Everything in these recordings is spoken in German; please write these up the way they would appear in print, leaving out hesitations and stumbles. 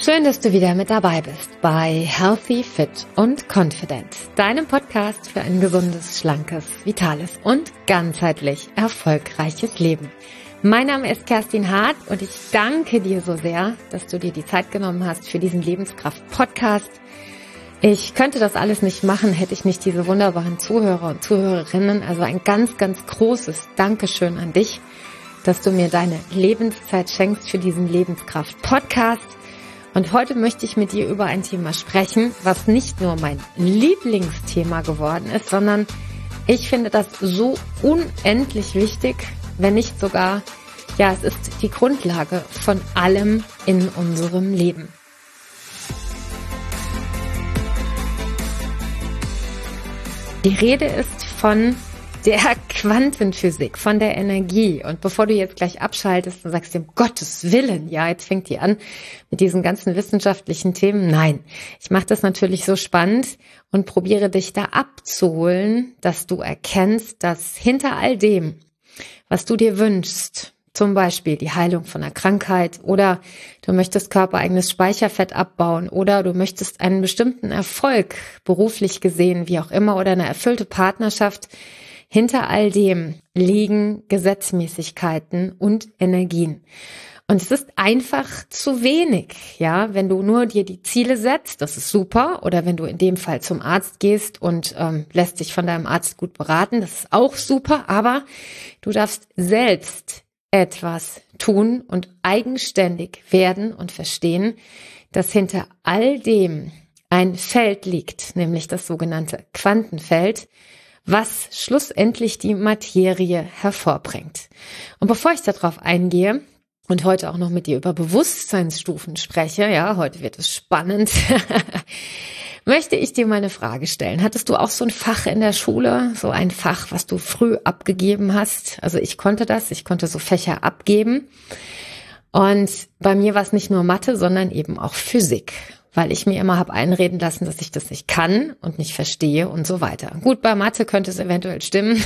Schön, dass du wieder mit dabei bist bei Healthy, Fit und Confident, deinem Podcast für ein gesundes, schlankes, vitales und ganzheitlich erfolgreiches Leben. Mein Name ist Kerstin Hart und ich danke dir so sehr, dass du dir die Zeit genommen hast für diesen Lebenskraft-Podcast. Ich könnte das alles nicht machen, hätte ich nicht diese wunderbaren Zuhörer und Zuhörerinnen. Also ein ganz, ganz großes Dankeschön an dich, dass du mir deine Lebenszeit schenkst für diesen Lebenskraft-Podcast. Und heute möchte ich mit dir über ein Thema sprechen, was nicht nur mein Lieblingsthema geworden ist, sondern ich finde das so unendlich wichtig, wenn nicht sogar, es ist die Grundlage von allem in unserem Leben. Die Rede ist von der Quantenphysik, von der Energie. Und bevor du jetzt gleich abschaltest und sagst, um Gottes Willen, jetzt fängt die an mit diesen ganzen wissenschaftlichen Themen. Nein, ich mache das natürlich so spannend und probiere dich da abzuholen, dass du erkennst, dass hinter all dem, was du dir wünschst, zum Beispiel die Heilung von einer Krankheit oder du möchtest körpereigenes Speicherfett abbauen oder du möchtest einen bestimmten Erfolg, beruflich gesehen, wie auch immer, oder eine erfüllte Partnerschaft, hinter all dem liegen Gesetzmäßigkeiten und Energien. Und es ist einfach zu wenig, wenn du nur dir die Ziele setzt, das ist super. Oder wenn du in dem Fall zum Arzt gehst und lässt dich von deinem Arzt gut beraten, das ist auch super. Aber du darfst selbst etwas tun und eigenständig werden und verstehen, dass hinter all dem ein Feld liegt, nämlich das sogenannte Quantenfeld, was schlussendlich die Materie hervorbringt. Und bevor ich darauf eingehe und heute auch noch mit dir über Bewusstseinsstufen spreche, heute wird es spannend, möchte ich dir mal eine Frage stellen. Hattest du auch so ein Fach in der Schule, so ein Fach, was du früh abgegeben hast? Also ich konnte so Fächer abgeben. Und bei mir war es nicht nur Mathe, sondern eben auch Physik, weil ich mir immer habe einreden lassen, dass ich das nicht kann und nicht verstehe und so weiter. Gut, bei Mathe könnte es eventuell stimmen,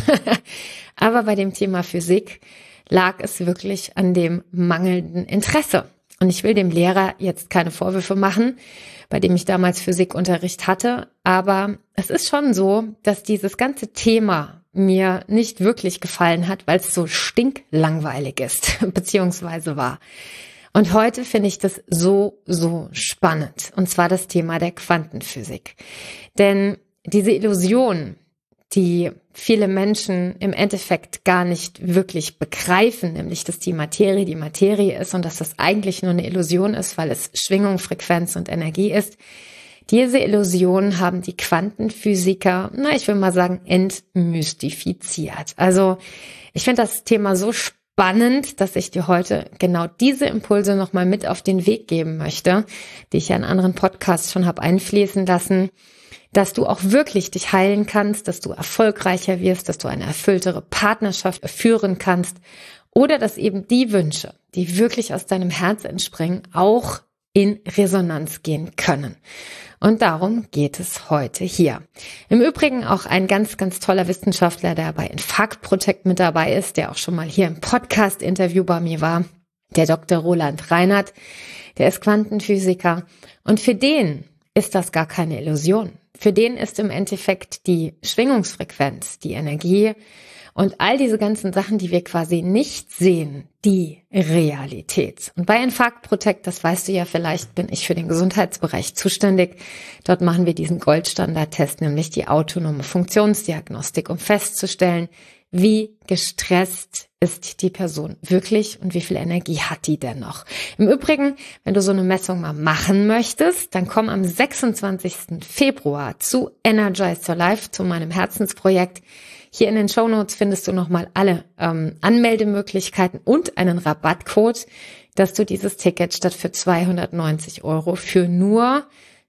aber bei dem Thema Physik lag es wirklich an dem mangelnden Interesse. Und ich will dem Lehrer jetzt keine Vorwürfe machen, bei dem ich damals Physikunterricht hatte, aber es ist schon so, dass dieses ganze Thema mir nicht wirklich gefallen hat, weil es so stinklangweilig ist, beziehungsweise war. Und heute finde ich das so, so spannend. Und zwar das Thema der Quantenphysik. Denn diese Illusion, die viele Menschen im Endeffekt gar nicht wirklich begreifen, nämlich dass die Materie ist und dass das eigentlich nur eine Illusion ist, weil es Schwingung, Frequenz und Energie ist. Diese Illusion haben die Quantenphysiker, ich will mal sagen, entmystifiziert. Also ich finde das Thema so spannend, dass ich dir heute genau diese Impulse nochmal mit auf den Weg geben möchte, die ich ja in anderen Podcasts schon habe einfließen lassen, dass du auch wirklich dich heilen kannst, dass du erfolgreicher wirst, dass du eine erfülltere Partnerschaft führen kannst oder dass eben die Wünsche, die wirklich aus deinem Herz entspringen, auch in Resonanz gehen können. Und darum geht es heute hier. Im Übrigen auch ein ganz, ganz toller Wissenschaftler, der bei Infarkt Protect mit dabei ist, der auch schon mal hier im Podcast-Interview bei mir war, der Dr. Roland Reinhardt, der ist Quantenphysiker. Und für den ist das gar keine Illusion. Für den ist im Endeffekt die Schwingungsfrequenz, die Energie und all diese ganzen Sachen, die wir quasi nicht sehen, die Realität. Und bei Infarkt Protect, das weißt du ja vielleicht, bin ich für den Gesundheitsbereich zuständig. Dort machen wir diesen Goldstandard-Test, nämlich die autonome Funktionsdiagnostik, um festzustellen, wie gestresst ist die Person wirklich und wie viel Energie hat die denn noch. Im Übrigen, wenn du so eine Messung mal machen möchtest, dann komm am 26. Februar zu Energize Your Life, zu meinem Herzensprojekt. Hier in den Shownotes findest du nochmal alle Anmeldemöglichkeiten und einen Rabattcode, dass du dieses Ticket statt für 290 € für nur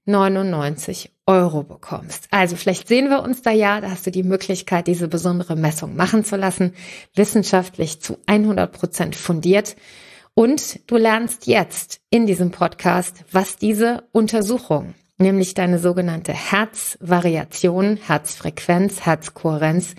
99 € bekommst. Also vielleicht sehen wir uns da da hast du die Möglichkeit, diese besondere Messung machen zu lassen, wissenschaftlich zu 100% fundiert. Und du lernst jetzt in diesem Podcast, was diese Untersuchung, nämlich deine sogenannte Herzvariation, Herzfrequenz, Herzkohärenz,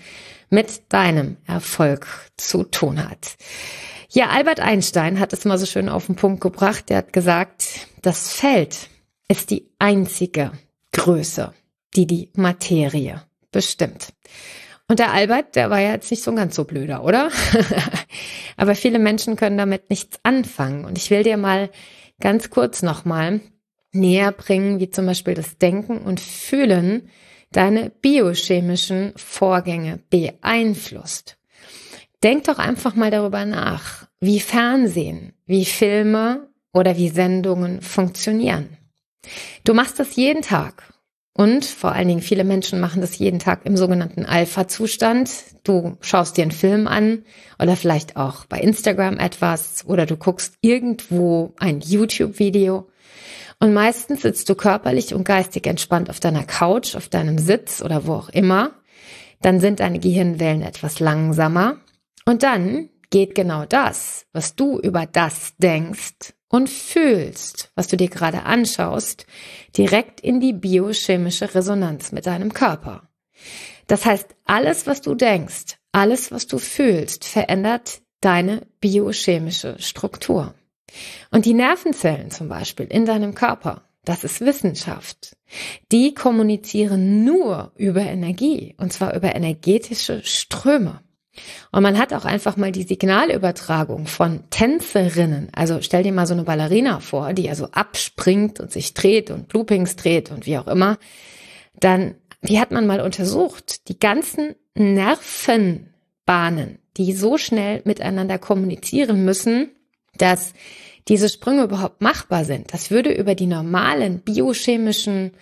mit deinem Erfolg zu tun hat. Ja, Albert Einstein hat es mal so schön auf den Punkt gebracht. Der hat gesagt, das Feld ist die einzige Größe, die die Materie bestimmt. Und der Albert, der war ja jetzt nicht so ein ganz so blöder, oder? Aber viele Menschen können damit nichts anfangen. Und ich will dir mal ganz kurz nochmal näher bringen, wie zum Beispiel das Denken und Fühlen deine biochemischen Vorgänge beeinflusst. Denk doch einfach mal darüber nach, wie Fernsehen, wie Filme oder wie Sendungen funktionieren. Du machst das jeden Tag und vor allen Dingen viele Menschen machen das jeden Tag im sogenannten Alpha-Zustand. Du schaust dir einen Film an oder vielleicht auch bei Instagram etwas oder du guckst irgendwo ein YouTube-Video. Und meistens sitzt du körperlich und geistig entspannt auf deiner Couch, auf deinem Sitz oder wo auch immer. Dann sind deine Gehirnwellen etwas langsamer. Und dann geht genau das, was du über das denkst und fühlst, was du dir gerade anschaust, direkt in die biochemische Resonanz mit deinem Körper. Das heißt, alles, was du denkst, alles, was du fühlst, verändert deine biochemische Struktur. Und die Nervenzellen zum Beispiel in deinem Körper, das ist Wissenschaft. Die kommunizieren nur über Energie, und zwar über energetische Ströme. Und man hat auch einfach mal die Signalübertragung von Tänzerinnen. Also stell dir mal so eine Ballerina vor, die also abspringt und sich dreht und Loopings dreht und wie auch immer. Dann, die hat man mal untersucht. Die ganzen Nervenbahnen, die so schnell miteinander kommunizieren müssen, dass diese Sprünge überhaupt machbar sind. Das würde über die normalen biochemischen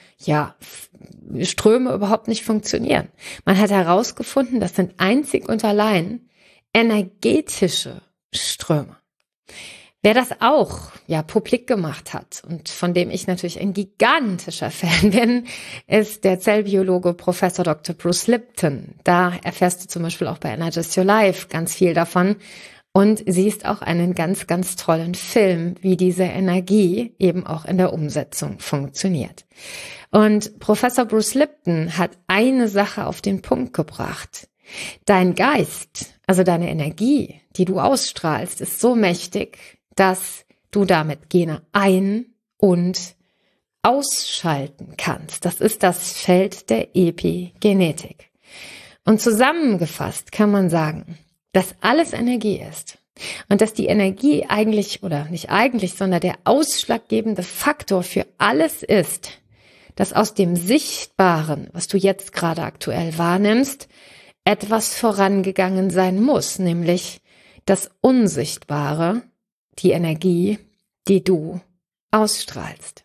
Ströme überhaupt nicht funktionieren. Man hat herausgefunden, das sind einzig und allein energetische Ströme. Wer das auch publik gemacht hat und von dem ich natürlich ein gigantischer Fan bin, ist der Zellbiologe Professor Dr. Bruce Lipton. Da erfährst du zum Beispiel auch bei Energize Your Life ganz viel davon. Und siehst auch einen ganz, ganz tollen Film, wie diese Energie eben auch in der Umsetzung funktioniert. Und Professor Bruce Lipton hat eine Sache auf den Punkt gebracht. Dein Geist, also deine Energie, die du ausstrahlst, ist so mächtig, dass du damit Gene ein- und ausschalten kannst. Das ist das Feld der Epigenetik. Und zusammengefasst kann man sagen, dass alles Energie ist und dass die Energie eigentlich, oder nicht eigentlich, sondern der ausschlaggebende Faktor für alles ist, dass aus dem Sichtbaren, was du jetzt gerade aktuell wahrnimmst, etwas vorangegangen sein muss, nämlich das Unsichtbare, die Energie, die du ausstrahlst.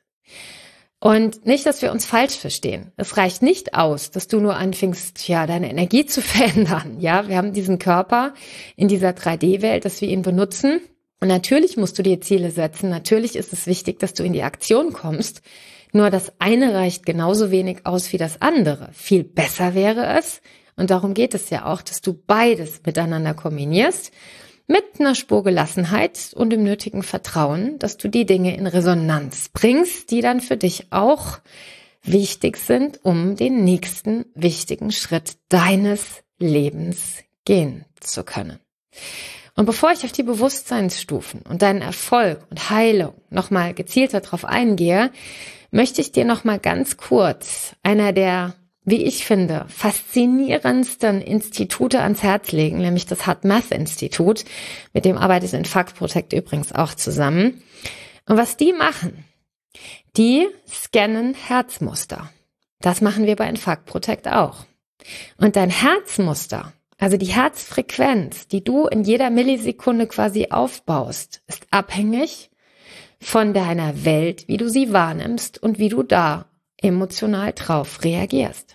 Und nicht, dass wir uns falsch verstehen. Es reicht nicht aus, dass du nur anfängst, deine Energie zu verändern. Ja, wir haben diesen Körper in dieser 3D-Welt, dass wir ihn benutzen. Und natürlich musst du dir Ziele setzen. Natürlich ist es wichtig, dass du in die Aktion kommst. Nur das eine reicht genauso wenig aus wie das andere. Viel besser wäre es. Und darum geht es ja auch, dass du beides miteinander kombinierst. Mit einer Spur Gelassenheit und dem nötigen Vertrauen, dass du die Dinge in Resonanz bringst, die dann für dich auch wichtig sind, um den nächsten wichtigen Schritt deines Lebens gehen zu können. Und bevor ich auf die Bewusstseinsstufen und deinen Erfolg und Heilung nochmal gezielter drauf eingehe, möchte ich dir nochmal ganz kurz einer der, wie ich finde, faszinierendsten Institute ans Herz legen, nämlich das HeartMath-Institut. Mit dem arbeitet Infarct Protect übrigens auch zusammen. Und was die machen, die scannen Herzmuster. Das machen wir bei Infarct Protect auch. Und dein Herzmuster, also die Herzfrequenz, die du in jeder Millisekunde quasi aufbaust, ist abhängig von deiner Welt, wie du sie wahrnimmst und wie du da emotional drauf reagierst.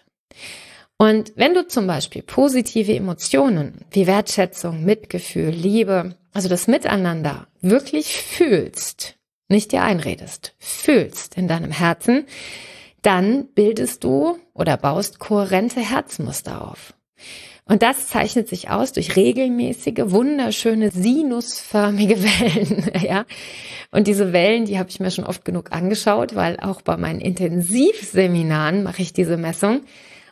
Und wenn du zum Beispiel positive Emotionen wie Wertschätzung, Mitgefühl, Liebe, also das Miteinander wirklich fühlst, nicht dir einredest, fühlst in deinem Herzen, dann bildest du oder baust kohärente Herzmuster auf. Und das zeichnet sich aus durch regelmäßige, wunderschöne, sinusförmige Wellen. Ja? Und diese Wellen, die habe ich mir schon oft genug angeschaut, weil auch bei meinen Intensivseminaren mache ich diese Messung.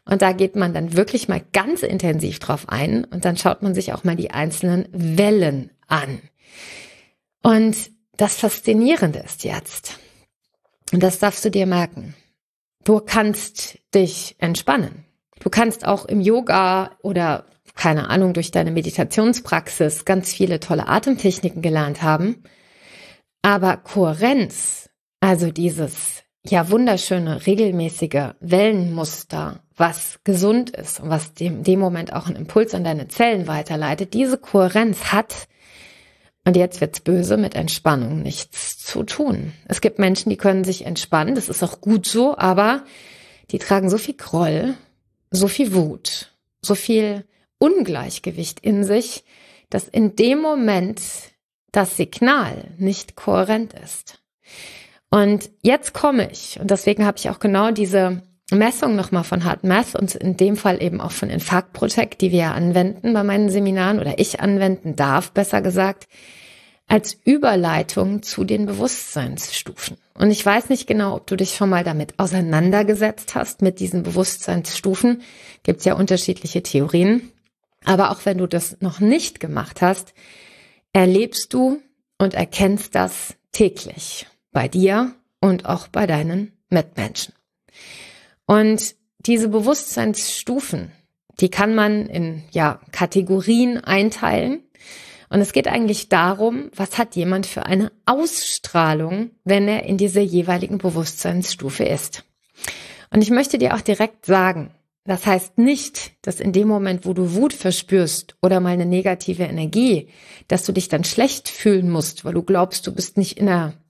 Und da geht man dann wirklich mal ganz intensiv drauf ein und dann schaut man sich auch mal die einzelnen Wellen an. Und das Faszinierende ist jetzt, und das darfst du dir merken, du kannst dich entspannen. Du kannst auch im Yoga oder, keine Ahnung, durch deine Meditationspraxis ganz viele tolle Atemtechniken gelernt haben. Aber Kohärenz, also dieses ja wunderschöne, regelmäßige Wellenmuster, was gesund ist und was in dem Moment auch einen Impuls an deine Zellen weiterleitet, diese Kohärenz hat, und jetzt wird's böse, mit Entspannung nichts zu tun. Es gibt Menschen, die können sich entspannen, das ist auch gut so, aber die tragen so viel Groll, so viel Wut, so viel Ungleichgewicht in sich, dass in dem Moment das Signal nicht kohärent ist. Und jetzt komme ich, und deswegen habe ich auch genau diese Messung nochmal von HeartMath und in dem Fall eben auch von Infarkt Protect, die wir ja anwenden bei meinen Seminaren oder ich anwenden darf, besser gesagt, als Überleitung zu den Bewusstseinsstufen. Und ich weiß nicht genau, ob du dich schon mal damit auseinandergesetzt hast, mit diesen Bewusstseinsstufen. Gibt es ja unterschiedliche Theorien. Aber auch wenn du das noch nicht gemacht hast, erlebst du und erkennst das täglich bei dir und auch bei deinen Mitmenschen. Und diese Bewusstseinsstufen, die kann man in Kategorien einteilen. Und es geht eigentlich darum, was hat jemand für eine Ausstrahlung, wenn er in dieser jeweiligen Bewusstseinsstufe ist. Und ich möchte dir auch direkt sagen, das heißt nicht, dass in dem Moment, wo du Wut verspürst oder mal eine negative Energie, dass du dich dann schlecht fühlen musst, weil du glaubst, du bist nicht in einer,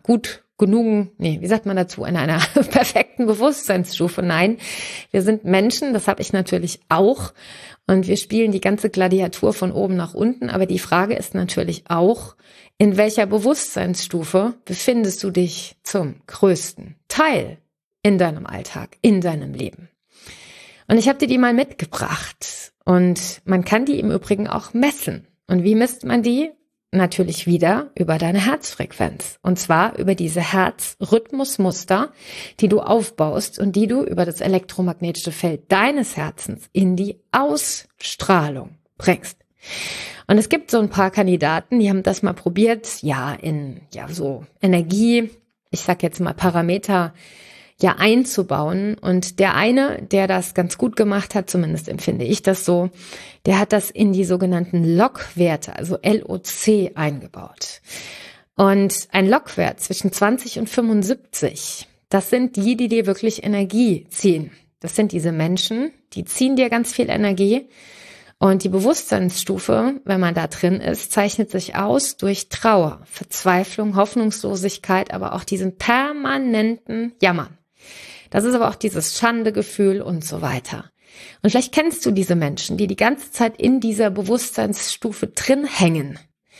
in einer perfekten Bewusstseinsstufe. Nein, wir sind Menschen, das habe ich natürlich auch. Und wir spielen die ganze Gladiatur von oben nach unten. Aber die Frage ist natürlich auch, in welcher Bewusstseinsstufe befindest du dich zum größten Teil in deinem Alltag, in deinem Leben? Und ich habe dir die mal mitgebracht. Und man kann die im Übrigen auch messen. Und wie misst man die? Natürlich wieder über deine Herzfrequenz. Und zwar über diese Herzrhythmusmuster, die du aufbaust und die du über das elektromagnetische Feld deines Herzens in die Ausstrahlung bringst. Und es gibt so ein paar Kandidaten, die haben das mal probiert, so Energie, ich sag jetzt mal Parameter, einzubauen. Und der eine, der das ganz gut gemacht hat, zumindest empfinde ich das so, der hat das in die sogenannten Log-Werte, also LOC, eingebaut. Und ein Log-Wert zwischen 20 und 75, das sind die dir wirklich Energie ziehen. Das sind diese Menschen, die ziehen dir ganz viel Energie. Und die Bewusstseinsstufe, wenn man da drin ist, zeichnet sich aus durch Trauer, Verzweiflung, Hoffnungslosigkeit, aber auch diesen permanenten Jammern. Das ist aber auch dieses Schandegefühl und so weiter. Und vielleicht kennst du diese Menschen, die ganze Zeit in dieser Bewusstseinsstufe drin hängen.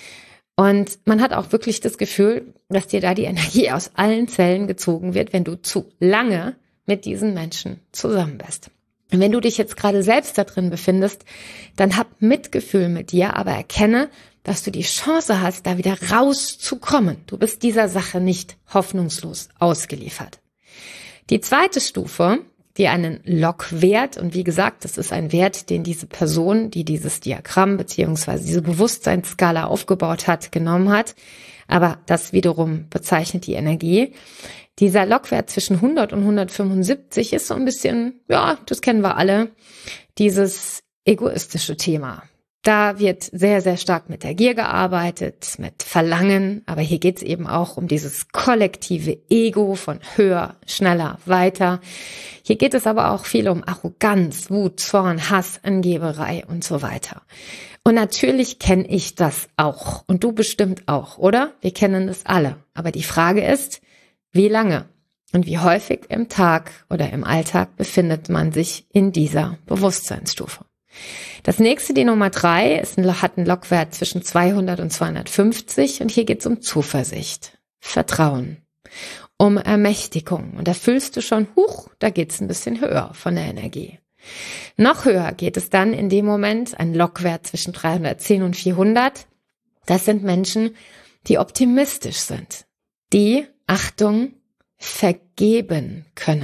Und man hat auch wirklich das Gefühl, dass dir da die Energie aus allen Zellen gezogen wird, wenn du zu lange mit diesen Menschen zusammen bist. Und wenn du dich jetzt gerade selbst da drin befindest, dann hab Mitgefühl mit dir, aber erkenne, dass du die Chance hast, da wieder rauszukommen. Du bist dieser Sache nicht hoffnungslos ausgeliefert. Die zweite Stufe, die einen Log-Wert, und wie gesagt, das ist ein Wert, den diese Person, die dieses Diagramm beziehungsweise diese Bewusstseinsskala aufgebaut hat, genommen hat, aber das wiederum bezeichnet die Energie. Dieser Log-Wert zwischen 100 und 175 ist so ein bisschen, das kennen wir alle, dieses egoistische Thema. Da wird sehr, sehr stark mit der Gier gearbeitet, mit Verlangen, aber hier geht es eben auch um dieses kollektive Ego von höher, schneller, weiter. Hier geht es aber auch viel um Arroganz, Wut, Zorn, Hass, Angeberei und so weiter. Und natürlich kenne ich das auch und du bestimmt auch, oder? Wir kennen das alle. Aber die Frage ist, wie lange und wie häufig im Tag oder im Alltag befindet man sich in dieser Bewusstseinsstufe? Das nächste, die Nummer 3, hat einen Log-Wert zwischen 200 und 250 und hier geht es um Zuversicht, Vertrauen, um Ermächtigung. Und da fühlst du schon, da geht es ein bisschen höher von der Energie. Noch höher geht es dann in dem Moment, ein Log-Wert zwischen 310 und 400. Das sind Menschen, die optimistisch sind, die, Achtung, vergeben können.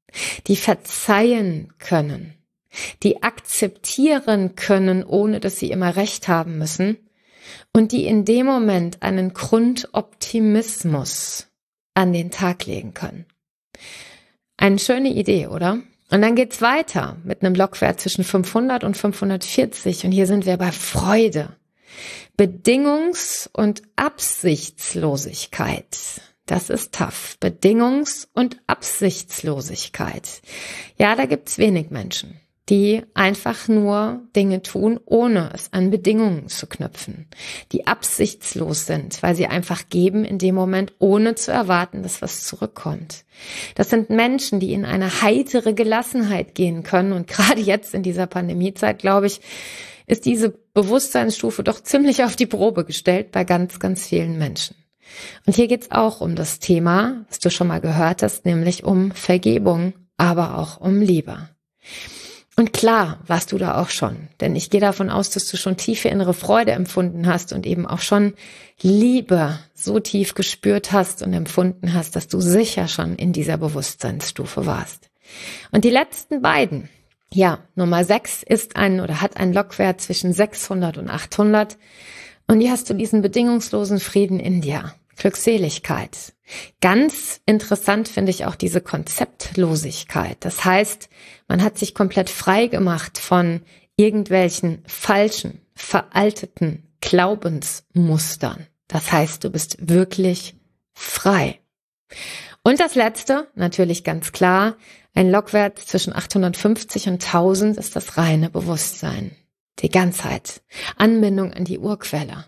die verzeihen können, die akzeptieren können, ohne dass sie immer recht haben müssen und die in dem Moment einen Grundoptimismus an den Tag legen können. Eine schöne Idee, oder? Und dann geht's weiter mit einem Lockwert zwischen 500 und 540 und hier sind wir bei Freude, Bedingungs- und Absichtslosigkeit. Das ist tough. Bedingungs- und Absichtslosigkeit. Ja, da gibt's wenig Menschen, die einfach nur Dinge tun, ohne es an Bedingungen zu knüpfen, die absichtslos sind, weil sie einfach geben in dem Moment, ohne zu erwarten, dass was zurückkommt. Das sind Menschen, die in eine heitere Gelassenheit gehen können und gerade jetzt in dieser Pandemiezeit, glaube ich, ist diese Bewusstseinsstufe doch ziemlich auf die Probe gestellt bei ganz, ganz vielen Menschen. Und hier geht's auch um das Thema, was du schon mal gehört hast, nämlich um Vergebung, aber auch um Liebe. Und klar warst du da auch schon, denn ich gehe davon aus, dass du schon tiefe innere Freude empfunden hast und eben auch schon Liebe so tief gespürt hast und empfunden hast, dass du sicher schon in dieser Bewusstseinsstufe warst. Und die letzten beiden, ja, Nummer 6 hat einen Lockwert zwischen 600 und 800 und hier hast du diesen bedingungslosen Frieden in dir. Glückseligkeit. Ganz interessant finde ich auch diese Konzeptlosigkeit. Das heißt, man hat sich komplett frei gemacht von irgendwelchen falschen, veralteten Glaubensmustern. Das heißt, du bist wirklich frei. Und das letzte, natürlich ganz klar, ein Lockwert zwischen 850 und 1000 ist das reine Bewusstsein. Die Ganzheit. Anbindung an die Urquelle.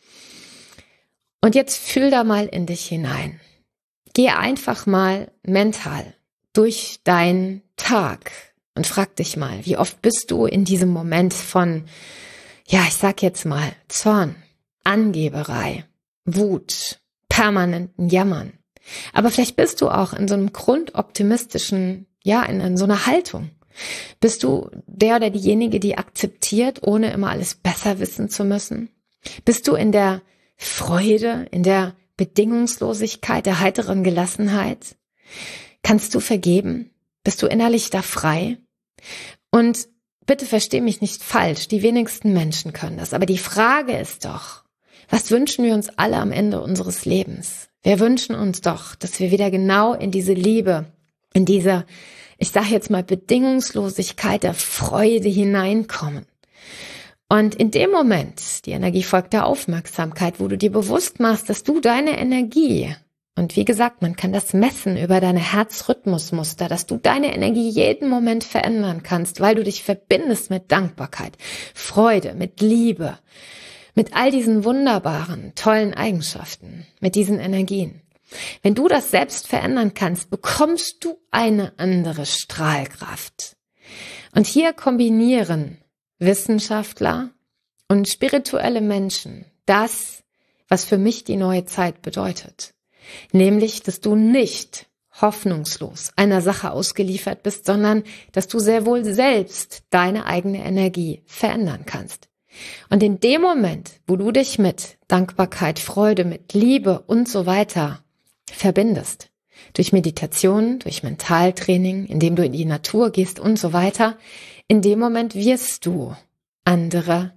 Und jetzt fühl da mal in dich hinein. Geh einfach mal mental durch deinen Tag und frag dich mal, wie oft bist du in diesem Moment von, ja, ich sag jetzt mal, Zorn, Angeberei, Wut, permanenten Jammern. Aber vielleicht bist du auch in so einem grundoptimistischen, ja, in so einer Haltung. Bist du der oder diejenige, die akzeptiert, ohne immer alles besser wissen zu müssen? Bist du in der Freude, in der Bedingungslosigkeit, der heiteren Gelassenheit? Kannst du vergeben? Bist du innerlich da frei? Und bitte versteh mich nicht falsch, die wenigsten Menschen können das. Aber die Frage ist doch, was wünschen wir uns alle am Ende unseres Lebens? Wir wünschen uns doch, dass wir wieder genau in diese Liebe, in diese, ich sage jetzt mal, Bedingungslosigkeit der Freude hineinkommen. Und in dem Moment, die Energie folgt der Aufmerksamkeit, wo du dir bewusst machst, dass du deine Energie, und wie gesagt, man kann das messen über deine Herzrhythmusmuster, dass du deine Energie jeden Moment verändern kannst, weil du dich verbindest mit Dankbarkeit, Freude, mit Liebe, mit all diesen wunderbaren, tollen Eigenschaften, mit diesen Energien. Wenn du das selbst verändern kannst, bekommst du eine andere Strahlkraft. Und hier kombinieren Wissenschaftler und spirituelle Menschen das, was für mich die neue Zeit bedeutet. Nämlich, dass du nicht hoffnungslos einer Sache ausgeliefert bist, sondern dass du sehr wohl selbst deine eigene Energie verändern kannst. Und in dem Moment, wo du dich mit Dankbarkeit, Freude, mit Liebe und so weiter verbindest, durch Meditation, durch Mentaltraining, indem du in die Natur gehst und so weiter, in dem Moment wirst du andere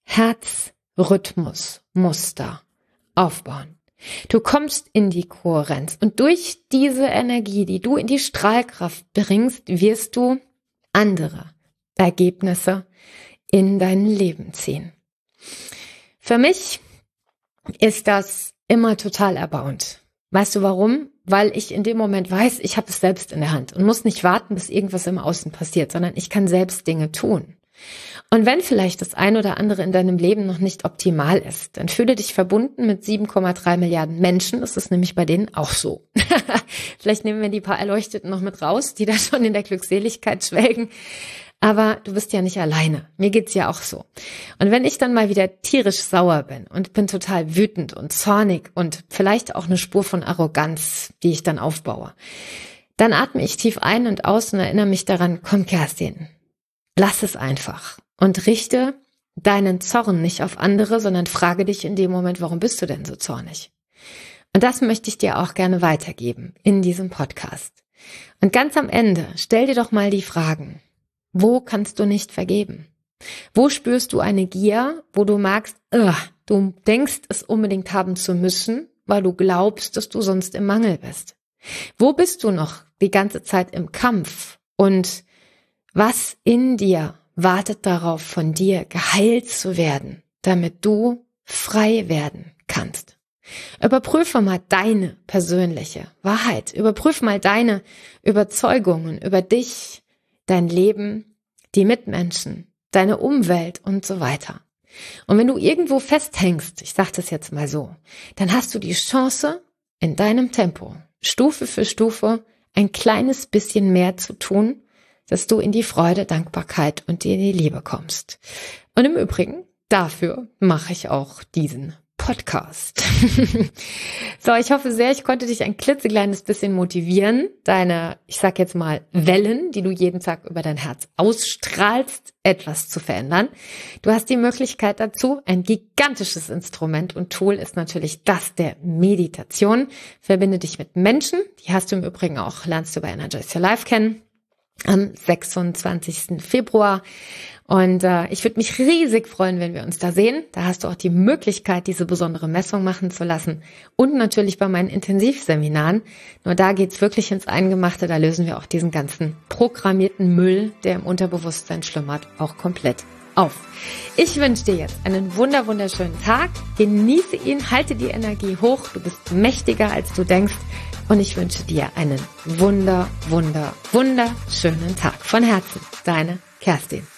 Herzrhythmusmuster aufbauen. Du kommst in die Kohärenz und durch diese Energie, die du in die Strahlkraft bringst, wirst du andere Ergebnisse in dein Leben ziehen. Für mich ist das immer total erbauend. Weißt du warum? Weil ich in dem Moment weiß, ich habe es selbst in der Hand und muss nicht warten, bis irgendwas im Außen passiert, sondern ich kann selbst Dinge tun. Und wenn vielleicht das ein oder andere in deinem Leben noch nicht optimal ist, dann fühle dich verbunden mit 7,3 Milliarden Menschen. Das ist nämlich bei denen auch so. Vielleicht nehmen wir die paar Erleuchteten noch mit raus, die da schon in der Glückseligkeit schwelgen. Aber du bist ja nicht alleine. Mir geht's ja auch so. Und wenn ich dann mal wieder tierisch sauer bin und bin total wütend und zornig und vielleicht auch eine Spur von Arroganz, die ich dann aufbaue, dann atme ich tief ein und aus und erinnere mich daran, komm Kerstin, lass es einfach und richte deinen Zorn nicht auf andere, sondern frage dich in dem Moment, warum bist du denn so zornig? Und das möchte ich dir auch gerne weitergeben in diesem Podcast. Und ganz am Ende, stell dir doch mal die Fragen. Wo kannst du nicht vergeben? Wo spürst du eine Gier, wo du merkst, du denkst, es unbedingt haben zu müssen, weil du glaubst, dass du sonst im Mangel bist? Wo bist du noch die ganze Zeit im Kampf? Und was in dir wartet darauf, von dir geheilt zu werden, damit du frei werden kannst? Überprüfe mal deine persönliche Wahrheit. Überprüfe mal deine Überzeugungen über dich, dein Leben, die Mitmenschen, deine Umwelt und so weiter. Und wenn du irgendwo festhängst, ich sage das jetzt mal so, dann hast du die Chance, in deinem Tempo, Stufe für Stufe, ein kleines bisschen mehr zu tun, dass du in die Freude, Dankbarkeit und in die Liebe kommst. Und im Übrigen, dafür mache ich auch diesen Podcast. So, ich hoffe sehr, ich konnte dich ein klitzekleines bisschen motivieren, deine, ich sag jetzt mal, Wellen, die du jeden Tag über dein Herz ausstrahlst, etwas zu verändern. Du hast die Möglichkeit dazu. Ein gigantisches Instrument und Tool ist natürlich das der Meditation. Verbinde dich mit Menschen. Die hast du im Übrigen auch, lernst du bei Energize Your Life kennen, am 26. Februar. Und ich würde mich riesig freuen, wenn wir uns da sehen. Da hast du auch die Möglichkeit, diese besondere Messung machen zu lassen. Und natürlich bei meinen Intensivseminaren. Nur da geht's wirklich ins Eingemachte. Da lösen wir auch diesen ganzen programmierten Müll, der im Unterbewusstsein schlummert, auch komplett auf. Ich wünsche dir jetzt einen wunderschönen Tag. Genieße ihn, halte die Energie hoch. Du bist mächtiger, als du denkst. Und ich wünsche dir einen wunderschönen Tag. Von Herzen, deine Kerstin.